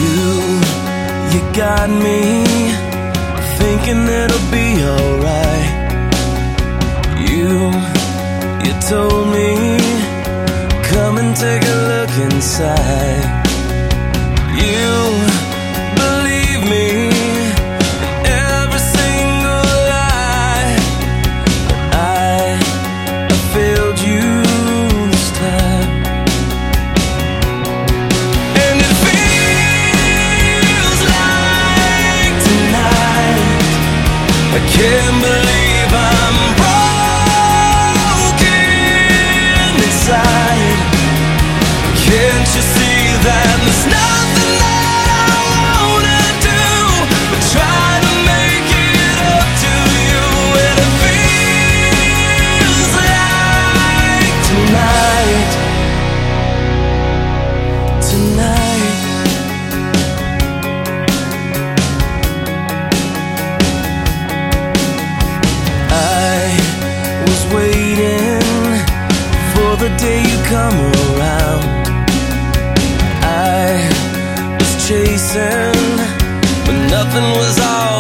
You got me thinking it'll be alright. You told me, come and take a look inside. You believe me in every single lie, but I failed you this time. And it feels like tonight, I can't believe I'm broken inside. Can't you see that there's nothing that I wanna do but try to make it up to you? And it feels like tonight, tonight. I was waiting for the day you come around. I was chasing, but nothing was all